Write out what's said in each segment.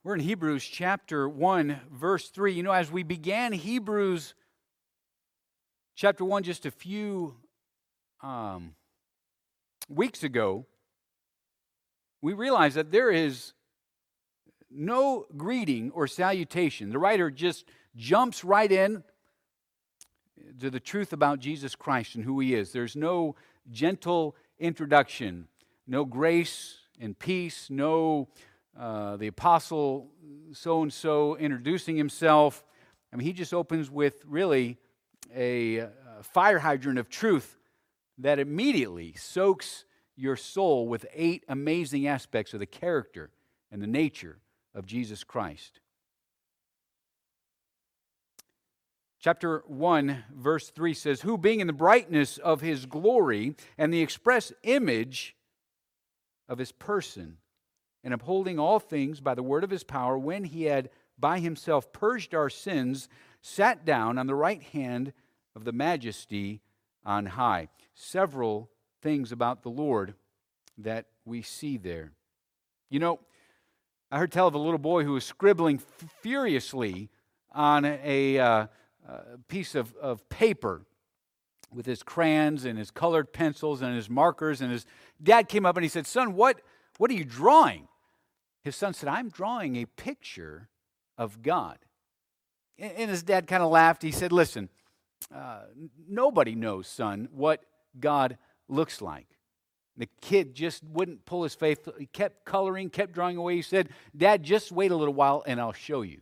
We're in Hebrews chapter 1, verse 3. You know, as we began Hebrews chapter 1 just a few weeks ago, we realized that there is no greeting or salutation. The writer just jumps right in to the truth about Jesus Christ and who He is. There's no gentle introduction, no grace and peace, no the apostle so-and-so introducing himself. I mean, he just opens with really a fire hydrant of truth that immediately soaks your soul with 8 amazing aspects of the character and the nature of Jesus Christ. Chapter 1, verse 3 says, "Who being in the brightness of His glory and the express image of His person, and upholding all things by the word of His power, when He had by Himself purged our sins, sat down on the right hand of the Majesty on high." Several things about the Lord that we see there. You know, I heard tell of a little boy who was scribbling furiously on a piece of paper with his crayons and his colored pencils and his markers, and his dad came up and he said, "Son, what are you drawing?" His son said, "I'm drawing a picture of God." And his dad kind of laughed. He said, "Listen, nobody knows, son, what God looks like." The kid just wouldn't pull his face. He kept coloring, kept drawing away. He said, "Dad, just wait a little while and I'll show you."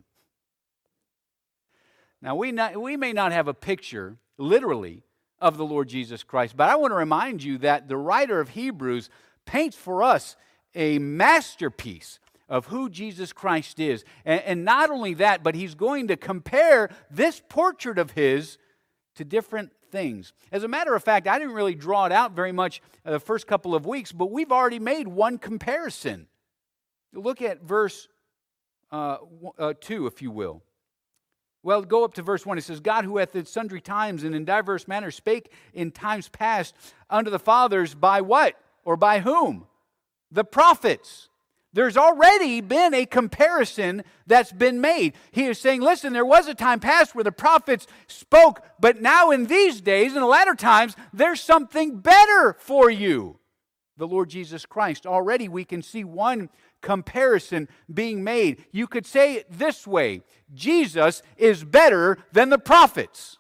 Now, we may not have a picture, literally, of the Lord Jesus Christ, but I want to remind you that the writer of Hebrews paints for us a masterpiece of who Jesus Christ is. And not only that, but he's going to compare this portrait of his to different things. As a matter of fact, I didn't really draw it out very much the first couple of weeks, but we've already made one comparison. Look at verse 2, if you will. Well, go up to verse 1. It says, "God, who hath at sundry times and in diverse manners spake in times past unto the fathers by" what? Or by whom? The prophets. There's already been a comparison that's been made. He is saying, listen, there was a time past where the prophets spoke, but now in these days, in the latter times, there's something better for you. The Lord Jesus Christ. Already we can see one comparison being made. You could say it this way: Jesus is better than the prophets.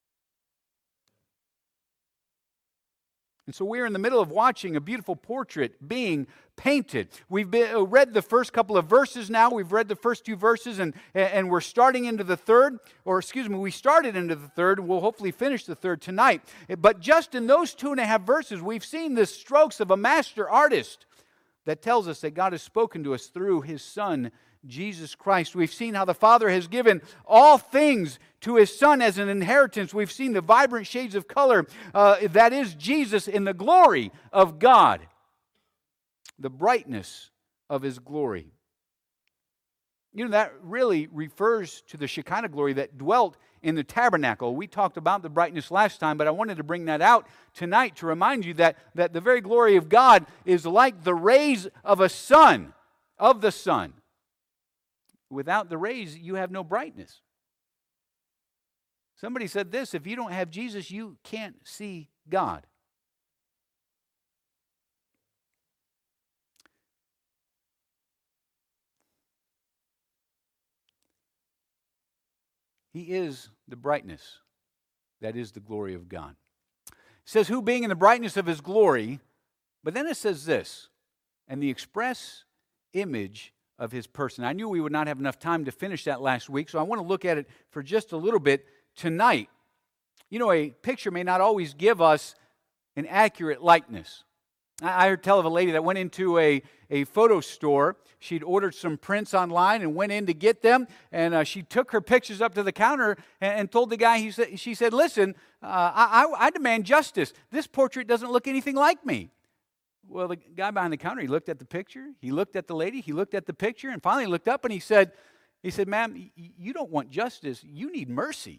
And so we're in the middle of watching a beautiful portrait being painted. We've read the first couple of verses now. We've read the first 2 verses, and we're starting into the third. Or excuse me, we started into the third. We'll hopefully finish the third tonight. But just in those 2.5 verses, we've seen the strokes of a master artist that tells us that God has spoken to us through His Son, Jesus Christ. We've seen how the Father has given all things to His Son as an inheritance. We've seen the vibrant shades of color that is Jesus in the glory of God, the brightness of His glory. You know, that really refers to the Shekinah glory that dwelt in the tabernacle. We talked about the brightness last time, but I wanted to bring that out tonight to remind you that the very glory of God is like the rays of a sun, of the sun. Without the rays, you have no brightness. Somebody said this: if you don't have Jesus, you can't see God. He is the brightness that is the glory of God. It says, "Who being in the brightness of His glory," but then it says this, "and the express image of His person." I knew we would not have enough time to finish that last week, so I want to look at it for just a little bit tonight. You know, a picture may not always give us an accurate likeness. I heard tell of a lady that went into a photo store. She'd ordered some prints online and went in to get them, and she took her pictures up to the counter and told the guy, she said, "Listen, I demand justice. This portrait doesn't look anything like me." Well, the guy behind the counter, he looked at the picture, he looked at the lady, he looked at the picture, and finally looked up and he said, "Ma'am, you don't want justice, you need mercy."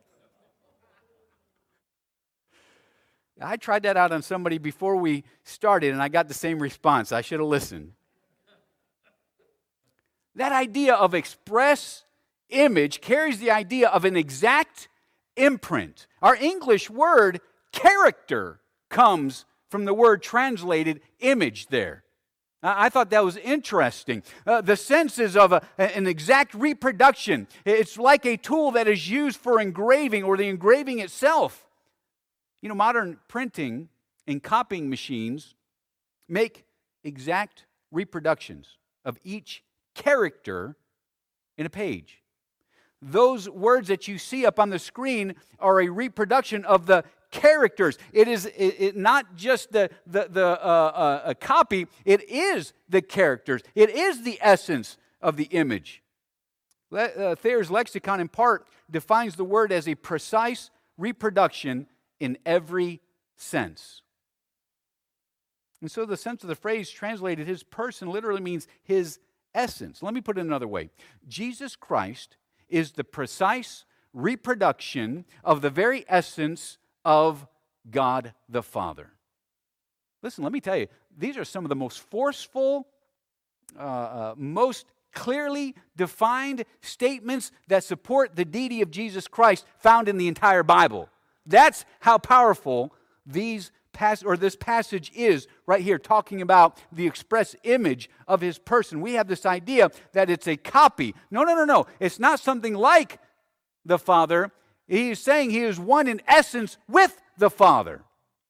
I tried that out on somebody before we started, and I got the same response. I should have listened. That idea of express image carries the idea of an exact imprint. Our English word character comes from the word translated image there. I thought that was interesting. The sense is of an exact reproduction. It's like a tool that is used for engraving or the engraving itself. You know, modern printing and copying machines make exact reproductions of each character in a page. Those words that you see up on the screen are a reproduction of the characters. It is not just a copy. It is the characters. It is the essence of the image. Thayer's lexicon in part defines the word as a precise reproduction in every sense. And so the sense of the phrase translated his person literally means his essence. Let me put it another way. Jesus Christ is the precise reproduction of the very essence of God the Father. Listen, let me tell you, these are some of the most forceful, most clearly defined statements that support the deity of Jesus Christ found in the entire Bible. That's how powerful this passage is right here, talking about the express image of his person. We have this idea that it's a copy. No. It's not something like the Father. He is saying he is one in essence with the Father.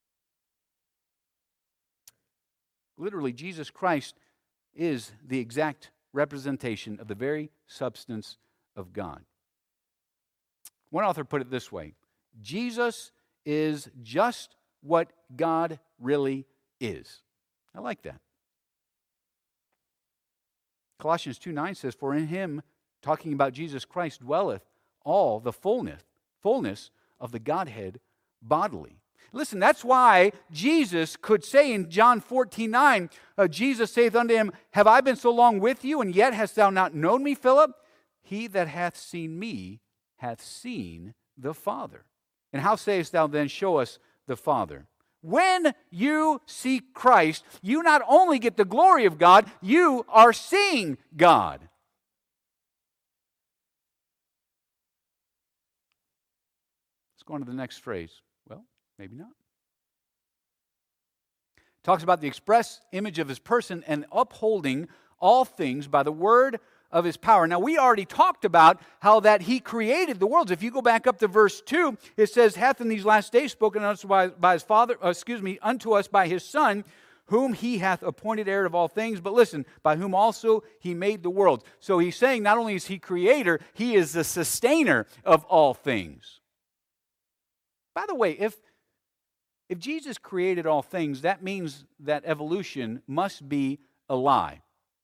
Literally, Jesus Christ is the exact representation of the very substance of God. One author put it this way: Jesus is just what God really is. I like that. Colossians 2:9 says, "For in him," talking about Jesus Christ, "dwelleth all the fullness of the Godhead bodily." Listen, that's why Jesus could say in John 14:9, Jesus saith unto him, "Have I been so long with you, and yet hast thou not known me, Philip? He that hath seen me hath seen the Father. And how sayest thou then, show us the Father?" When you see Christ, you not only get the glory of God, you are seeing God. Let's go on to the next phrase. Well, maybe not. Talks about the express image of his person and upholding all things by the word of his power. Now, we already talked about how that he created the worlds. If you go back up to verse 2, it says, "Hath in these last days spoken unto us by his Father, unto us by his Son, whom he hath appointed heir of all things." But listen, by whom also he made the worlds. So he's saying not only is he creator, he is the sustainer of all things. By the way, if Jesus created all things, that means that evolution must be a lie.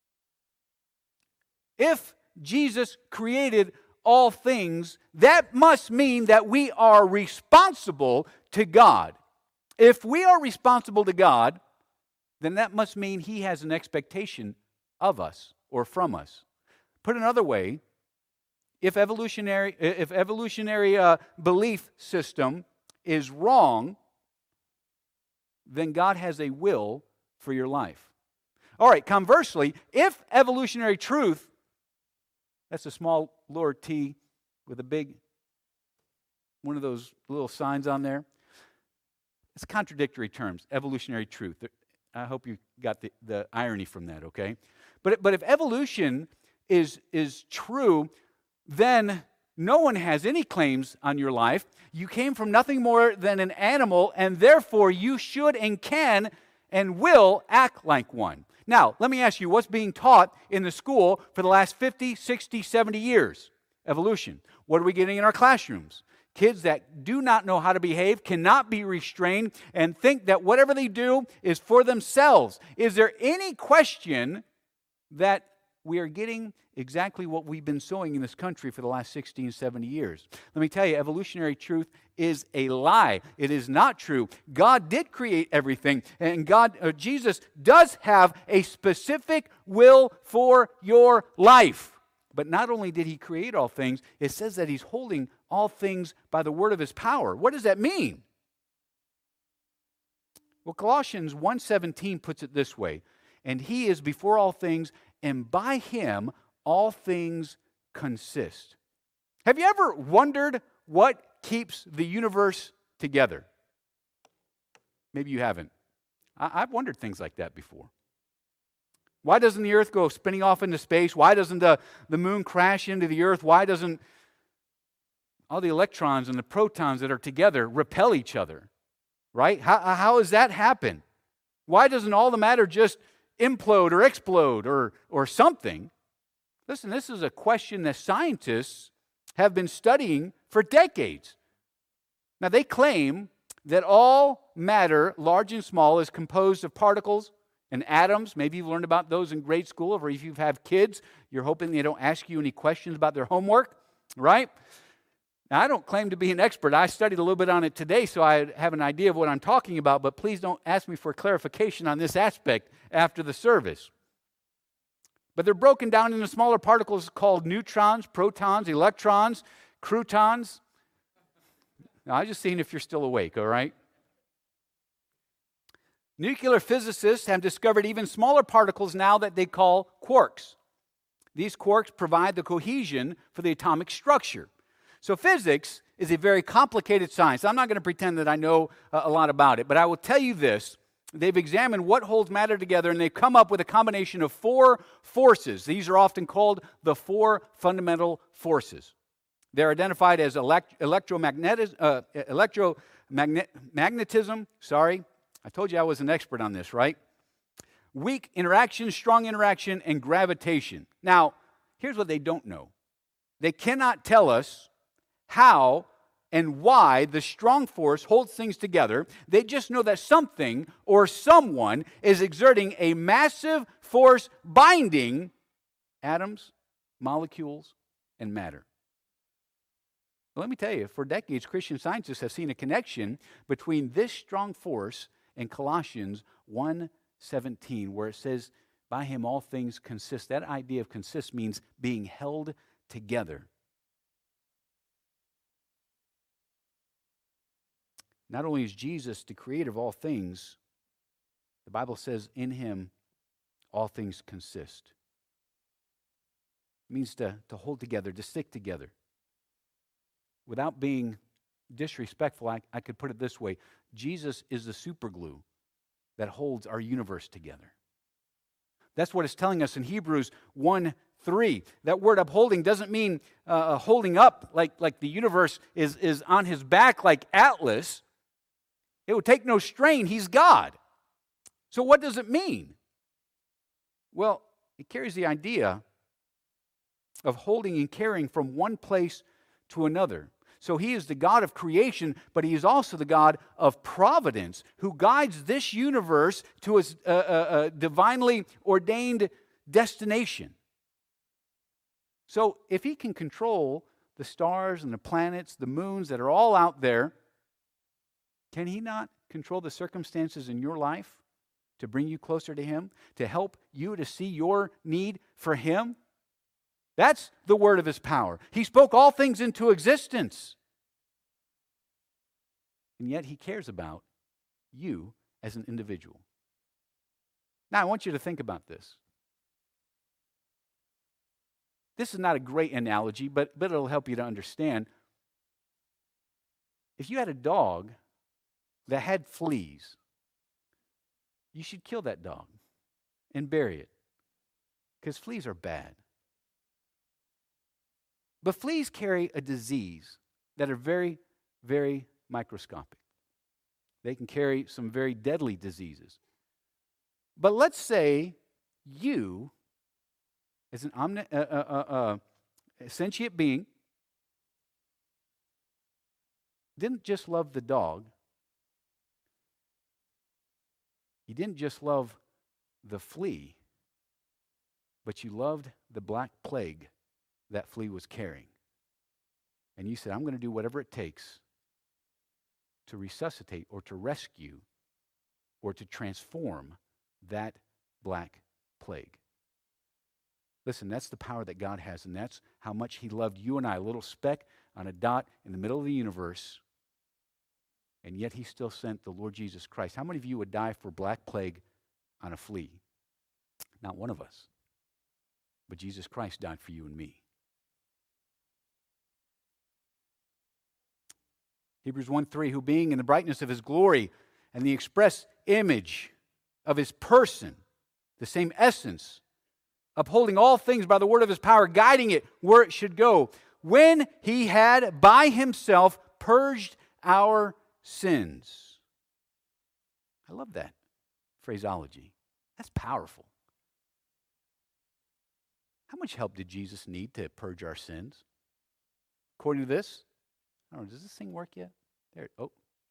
If Jesus created all things, that must mean that we are responsible to God. If we are responsible to God, then that must mean he has an expectation of us or from us. Put another way, if evolutionary belief system is wrong, then God has a will for your life. All right, conversely, if evolutionary truth, that's a small lower T with a big, one of those little signs on there. It's contradictory terms, evolutionary truth. I hope you got the irony from that, okay? But if evolution is true, then no one has any claims on your life. You came from nothing more than an animal, and therefore you should and can and will act like one. Now, let me ask you, what's being taught in the school for the last 50, 60, 70 years? Evolution. What are we getting in our classrooms? Kids that do not know how to behave, cannot be restrained, and think that whatever they do is for themselves. Is there any question that we are getting exactly what we've been sowing in this country for the last 60 and 70 years? Let me tell you, evolutionary truth is a lie. It is not true. God did create everything, and Jesus does have a specific will for your life. But not only did he create all things, it says that he's holding all things by the word of his power. What does that mean? Well, Colossians 1:17 puts it this way: "And he is before all things, and by him all things consist. Have you ever wondered what keeps the universe together? Maybe you haven't. I've wondered things like that before. Why doesn't the earth go spinning off into space? Why doesn't the moon crash into the earth? Why doesn't all the electrons and the protons that are together repel each other? Right? How does that happen? Why doesn't all the matter just implode or explode or something? Listen, this is a question that scientists have been studying for decades. Now, they claim that all matter, large and small, is composed of particles and atoms. Maybe you've learned about those in grade school, or if you have kids, you're hoping they don't ask you any questions about their homework, right? Now, I don't claim to be an expert. I studied a little bit on it today, so I have an idea of what I'm talking about, but please don't ask me for clarification on this aspect after the service. But they're broken down into smaller particles called neutrons, protons, electrons, croutons. Now, I'm just seeing if you're still awake, all right? Nuclear physicists have discovered even smaller particles now that they call quarks. These quarks provide the cohesion for the atomic structure. So physics is a very complicated science. I'm not going to pretend that I know a lot about it, but I will tell you this. They've examined what holds matter together, and they've come up with a combination of 4 forces. These are often called the 4 fundamental forces. They're identified as electromagnetism. Sorry, I told you I was an expert on this, right? Weak interaction, strong interaction, and gravitation. Now, here's what they don't know. They cannot tell us how and why the strong force holds things together. They just know that something or someone is exerting a massive force binding atoms, molecules, and matter. Well, let me tell you, for decades, Christian scientists have seen a connection between this strong force and Colossians 1:17, where it says, by him all things consist. That idea of consist means being held together. Not only is Jesus the creator of all things, the Bible says in him all things consist. It means to hold together, to stick together. Without being disrespectful, I could put it this way. Jesus is the super glue that holds our universe together. That's what it's telling us in Hebrews 1:3. That word upholding doesn't mean holding up like the universe is on his back like Atlas. It would take no strain. He's God. So what does it mean? Well, it carries the idea of holding and carrying from one place to another. So he is the God of creation, but he is also the God of providence, who guides this universe to its divinely ordained destination. So if he can control the stars and the planets, the moons that are all out there, can he not control the circumstances in your life to bring you closer to him, to help you to see your need for him? That's the word of his power. He spoke all things into existence. And yet he cares about you as an individual. Now, I want you to think about this. This is not a great analogy, but it'll help you to understand. If you had a dog that had fleas, you should kill that dog and bury it, because fleas are bad. But fleas carry a disease that are very, very microscopic. They can carry some very deadly diseases. But let's say you, as an sentient being, didn't just love the dog. You didn't just love the flea, but you loved the black plague that flea was carrying. And you said, I'm going to do whatever it takes to resuscitate or to rescue or to transform that black plague. Listen, that's the power that God has, and that's how much he loved you and I, a little speck on a dot in the middle of the universe, and yet he still sent the Lord Jesus Christ. How many of you would die for black plague on a flea? Not one of us. But Jesus Christ died for you and me. Hebrews 1:3, who being in the brightness of his glory and the express image of his person, the same essence, upholding all things by the word of his power, guiding it where it should go, when he had by himself purged our sins. I love that phraseology. That's powerful. How much help did Jesus need to purge our sins? According to this, I don't know, does this thing work yet? There, oh.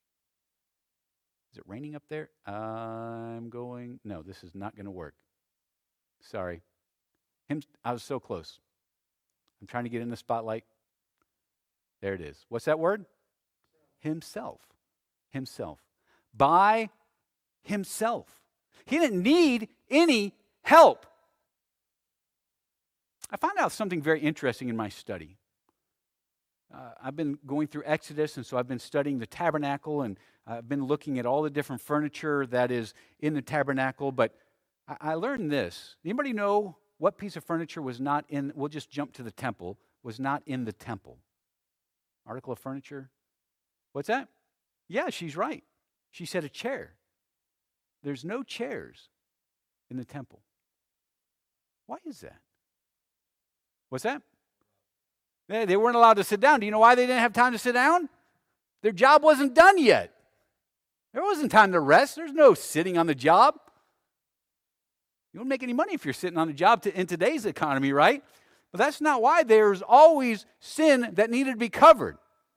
Is it raining up there? No, this is not going to work. Sorry. I was so close. I'm trying to get in the spotlight. There it is. What's that word? Himself. Himself. By himself. He didn't need any help. I found out something very interesting in my study. I've been going through Exodus, and so I've been studying the tabernacle, and I've been looking at all the different furniture that is in the tabernacle, but I learned this. Anybody know what piece of furniture was not in, we'll just jump to the temple, was not in the temple? Article of furniture? What's that? Yeah, she's right. She said a chair. There's no chairs in the temple. Why is that? What's that? They weren't allowed to sit down. Do you know why they didn't have time to sit down? Their job wasn't done yet. There wasn't time to rest. There's no sitting on the job. You don't make any money if you're sitting on the job in today's economy, right? But that's not why. There's always sin that needed to be covered.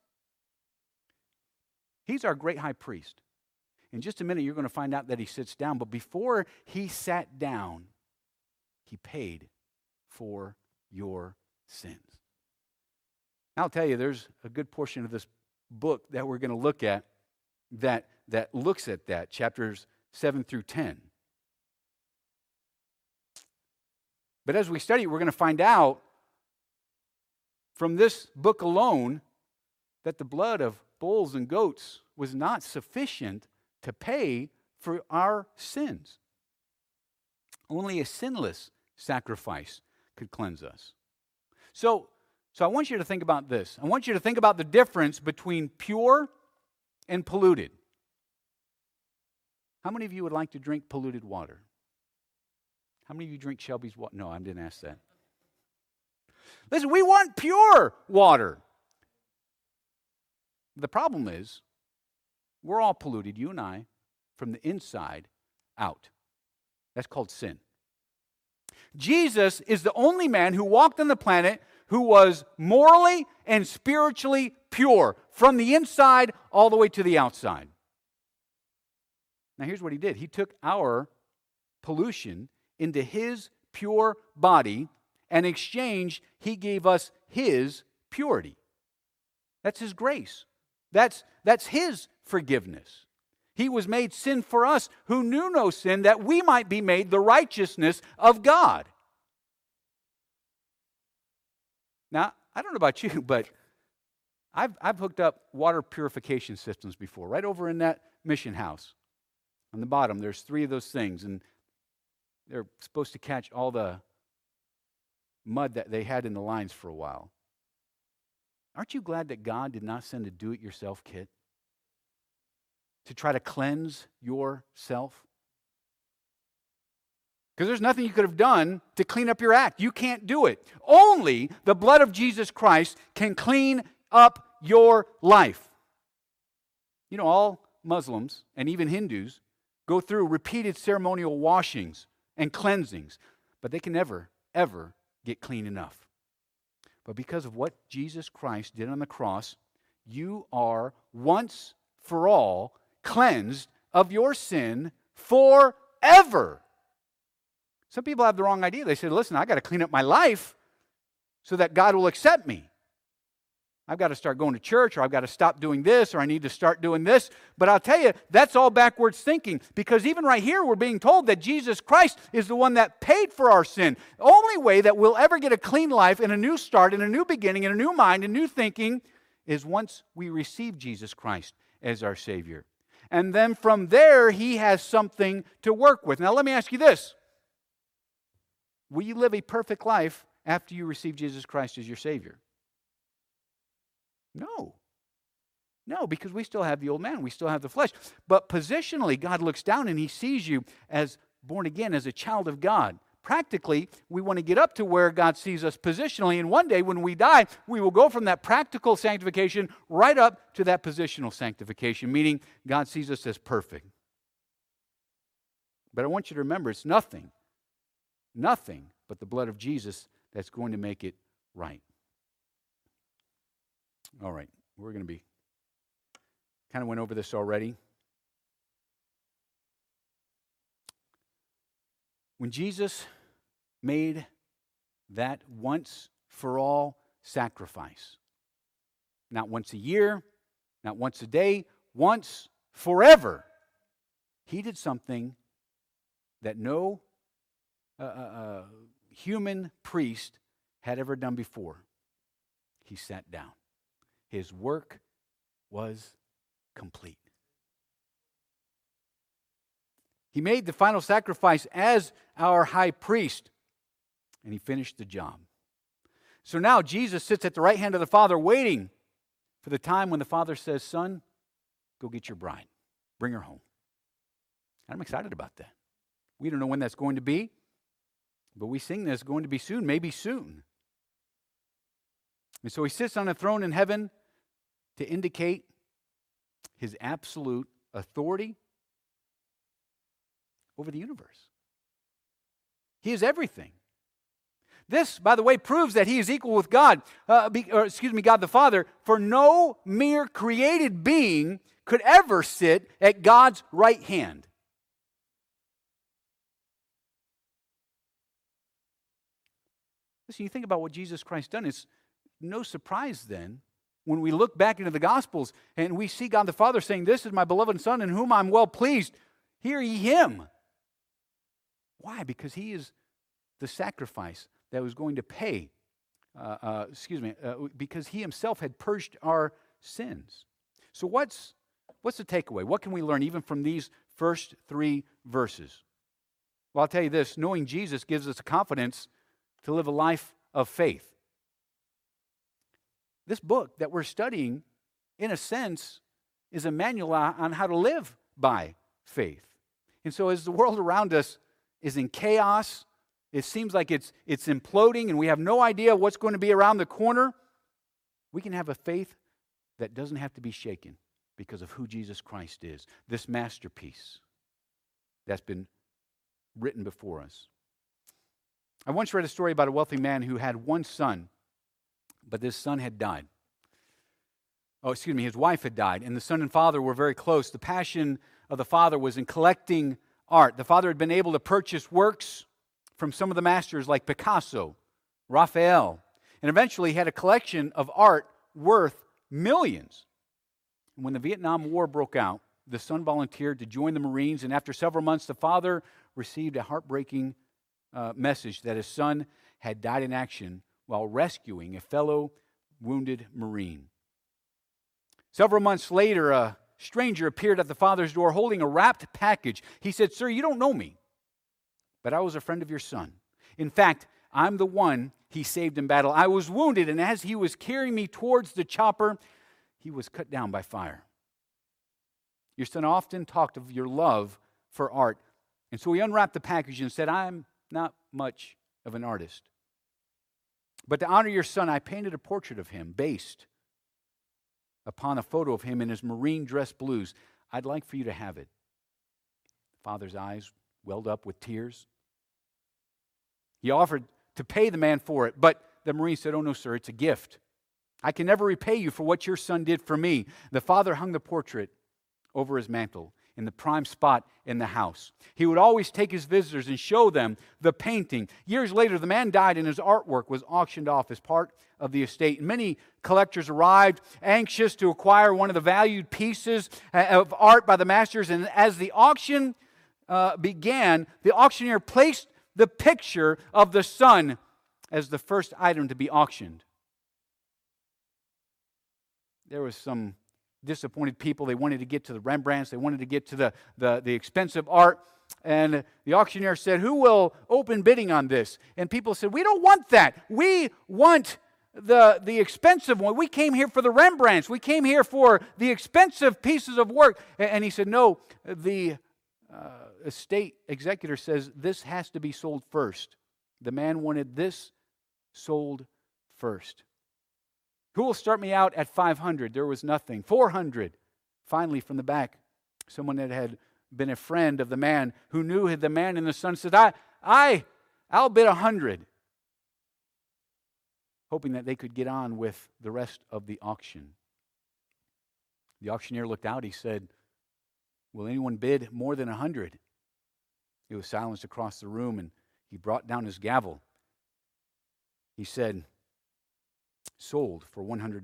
He's our great high priest. In just a minute, you're going to find out that he sits down. But before he sat down, he paid for your sins. I'll tell you, there's a good portion of this book that we're going to look at that looks at that, chapters 7 through 10. But as we study, we're going to find out from this book alone that the blood of bulls and goats was not sufficient to pay for our sins. Only a sinless sacrifice could cleanse us. So I want you to think about this. I want you to think about the difference between pure and polluted. How many of you would like to drink polluted water? How many of you drink Shelby's water? No, I didn't ask that. Listen, we want pure water. The problem is, we're all polluted, you and I, from the inside out. That's called sin. Jesus is the only man who walked on the planet who was morally and spiritually pure from the inside all the way to the outside. Now here's what he did. He took our pollution into his pure body, and in exchange, he gave us his purity. That's his grace. That's his forgiveness. He was made sin for us who knew no sin, that we might be made the righteousness of God. Now, I don't know about you, but I've hooked up water purification systems before. Right over in that mission house. On the bottom, there's 3 of those things, and they're supposed to catch all the mud that they had in the lines for a while. Aren't you glad that God did not send a do-it-yourself kit to try to cleanse yourself? Because there's nothing you could have done to clean up your act. You can't do it. Only the blood of Jesus Christ can clean up your life. You know, all Muslims and even Hindus go through repeated ceremonial washings and cleansings, but they can never, ever get clean enough. But because of what Jesus Christ did on the cross, you are once for all cleansed of your sin forever. Some people have the wrong idea. They say, listen, I got to clean up my life so that God will accept me. I've got to start going to church, or I've got to stop doing this, or I need to start doing this. But I'll tell you, that's all backwards thinking, because even right here we're being told that Jesus Christ is the one that paid for our sin. The only way that we'll ever get a clean life and a new start and a new beginning and a new mind and new thinking is once we receive Jesus Christ as our Savior. And then from there, He has something to work with. Now let me ask you this. Will you live a perfect life after you receive Jesus Christ as your Savior? No. No, because we still have the old man. We still have the flesh. But positionally, God looks down and He sees you as born again, as a child of God. Practically, we want to get up to where God sees us positionally. And one day when we die, we will go from that practical sanctification right up to that positional sanctification, meaning God sees us as perfect. But I want you to remember, it's nothing but the blood of Jesus that's going to make it right. All right, we're going to be, kind of went over this already. When Jesus made that once-for-all sacrifice, not once a year, not once a day, once forever, He did something that no human priest had ever done before. He sat down. His work was complete. He made the final sacrifice as our high priest, and He finished the job. So now Jesus sits at the right hand of the Father waiting for the time when the Father says, "Son, go get your bride. Bring her home." And I'm excited about that. We don't know when that's going to be, but we sing that it's going to be soon, maybe soon. And so He sits on a throne in heaven to indicate His absolute authority over the universe. He is everything. This, by the way, proves that He is equal with God, God the Father, for no mere created being could ever sit at God's right hand. Listen, you think about what Jesus Christ done. It's no surprise then when we look back into the Gospels and we see God the Father saying, "This is my beloved Son in whom I'm well pleased. Hear ye Him." Why? Because He is the sacrifice that was going to pay, because He Himself had purged our sins. So what's the takeaway? What can we learn even from these first 3 verses? Well, I'll tell you this, knowing Jesus gives us confidence to live a life of faith. This book that we're studying, in a sense, is a manual on how to live by faith. And so as the world around us is in chaos, it seems like it's imploding and we have no idea what's going to be around the corner, we can have a faith that doesn't have to be shaken because of who Jesus Christ is, this masterpiece that's been written before us. I once read a story about a wealthy man who had one son, but this son had died. His wife had died, and the son and father were very close. The passion of the father was in collecting art. The father had been able to purchase works from some of the masters like Picasso, Raphael, and eventually he had a collection of art worth millions. And when the Vietnam War broke out, the son volunteered to join the Marines, and after several months, the father received a heartbreaking message that his son had died in action while rescuing a fellow wounded Marine. Several months later, a stranger appeared at the father's door holding a wrapped package. He said, "Sir, you don't know me, but I was a friend of your son. In fact, I'm the one he saved in battle. I was wounded, and as he was carrying me towards the chopper, he was cut down by fire. Your son often talked of your love for art, and so he unwrapped the package and said, I'm not much of an artist. But to honor your son, I painted a portrait of him based upon a photo of him in his marine dress blues. I'd like for you to have it." The father's eyes welled up with tears. He offered to pay the man for it, but the Marine said, "Oh no, sir, it's a gift. I can never repay you for what your son did for me." The father hung the portrait over his mantle in the prime spot in the house. He would always take his visitors and show them the painting. Years later, the man died and his artwork was auctioned off as part of the estate. And many collectors arrived, anxious to acquire one of the valued pieces of art by the masters. And as the auction began, the auctioneer placed the picture of the son as the first item to be auctioned. There was some disappointed people. They wanted to get to the Rembrandts. They wanted to get to the expensive art. and the auctioneer said, who will open bidding on this? And people said, we don't want that. We want the expensive one. We came here for the Rembrandts. We came here for the expensive pieces of work. And he said, no, the estate executor says this has to be sold first. The man wanted this sold first. Who will start me out at 500? There was nothing. 400. Finally, from the back, someone that had been a friend of the man who knew the man in the sun said, I'll bid 100. Hoping that they could get on with the rest of the auction. The auctioneer looked out. He said, will anyone bid more than 100? It was silence across the room, and he brought down his gavel. He said, sold for $100.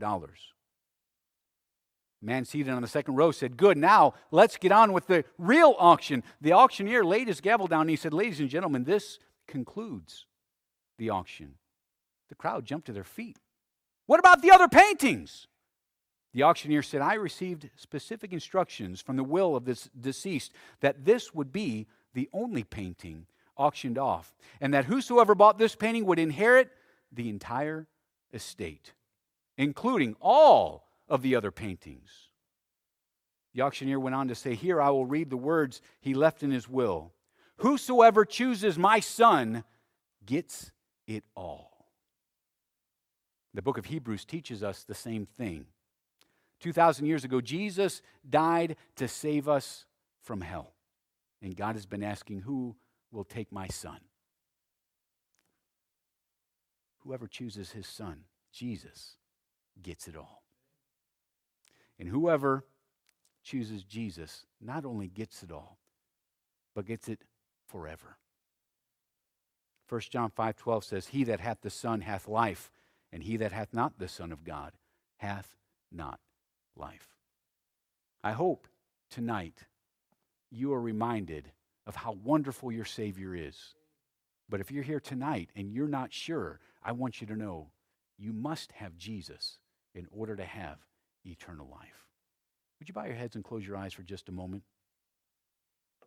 The man seated on the second row said, good, now let's get on with the real auction. The auctioneer laid his gavel down and he said, ladies and gentlemen, this concludes the auction. The crowd jumped to their feet. What about the other paintings? The auctioneer said, I received specific instructions from the will of this deceased that this would be the only painting auctioned off, and that whosoever bought this painting would inherit the entire estate, including all of the other paintings. The auctioneer went on to say, here I will read the words he left in his will. Whosoever chooses my son gets it all. The book of Hebrews teaches us the same thing. 2,000 years ago, Jesus died to save us from hell. And God has been asking, who will take my son? Whoever chooses his son, Jesus, gets it all. And whoever chooses Jesus not only gets it all, but gets it forever. 1 John 5:12 says, he that hath the Son hath life, and he that hath not the Son of God hath not life. I hope tonight you are reminded of how wonderful your Savior is. But if you're here tonight and you're not sure, I want you to know you must have Jesus in order to have eternal life. Would you bow your heads and close your eyes for just a moment?